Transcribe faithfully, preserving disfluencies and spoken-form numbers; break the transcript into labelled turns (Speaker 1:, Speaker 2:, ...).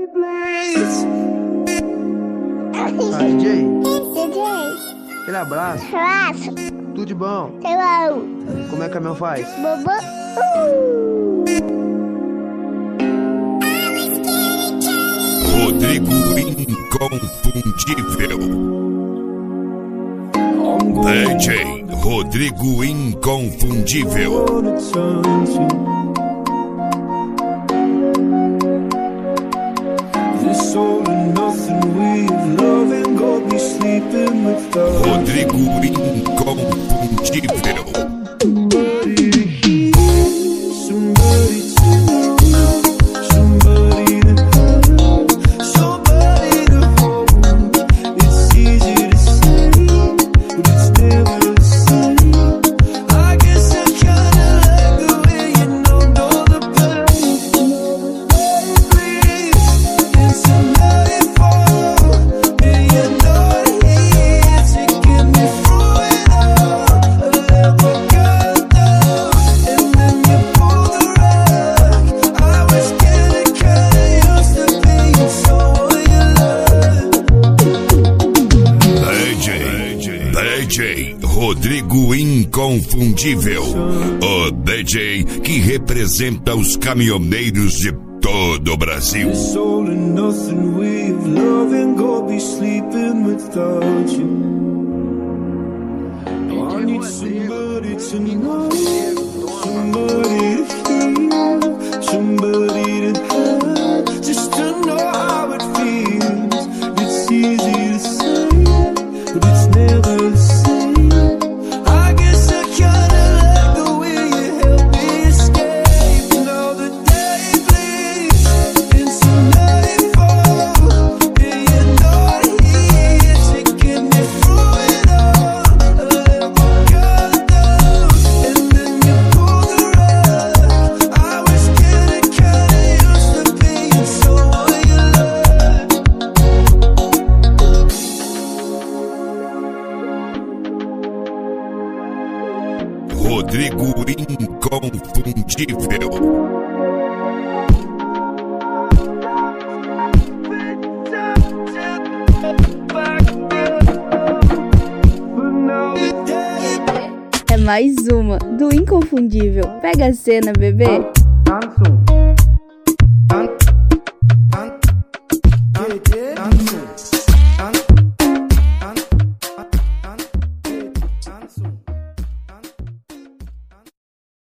Speaker 1: Aí, D J,
Speaker 2: D J,
Speaker 1: aquele abraço,
Speaker 2: abraço,
Speaker 1: tudo de bom.
Speaker 2: sei lá,
Speaker 1: Como é que a caminhão faz?
Speaker 2: bobo.
Speaker 3: Rodrigo Inconfundível. D J Rodrigo Inconfundível. Rodrigo Inconfundível. D J Rodrigo Inconfundível, o D J que representa os caminhoneiros de todo o Brasil. Rodrigo Inconfundível.
Speaker 4: É mais uma do Inconfundível. Pega a cena, bebê.
Speaker 1: Samsung.